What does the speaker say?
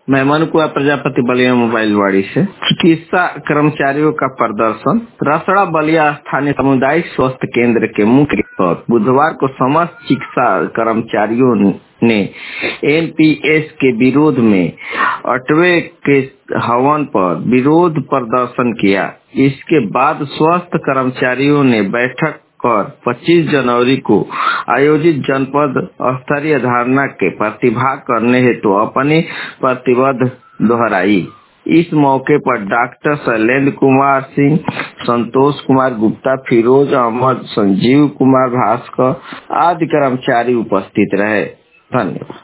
मैं मनु कुमार प्रजापति बलिया मोबाइल वाड़ी से। चिकित्सा कर्मचारियों का प्रदर्शन। रसड़ा बलिया स्थानीय सामुदायिक स्वास्थ्य केंद्र के मुख्य पर बुधवार को समस्त चिकित्सा कर्मचारियों ने एनपीएस के विरोध में 8वें के हवन पर विरोध प्रदर्शन किया। इसके बाद स्वास्थ्य कर्मचारियों ने बैठक कर 25 जनवरी को आयोजित जनपद स्तरीय धरना के प्रतिभाग करने हेतु अपनी प्रतिबद्ध दोहराई। इस मौके पर डॉक्टर शैलेंद्र कुमार सिंह, संतोष कुमार गुप्ता, फिरोज अहमद, संजीव कुमार भास्कर आदि कर्मचारी उपस्थित रहे। धन्यवाद।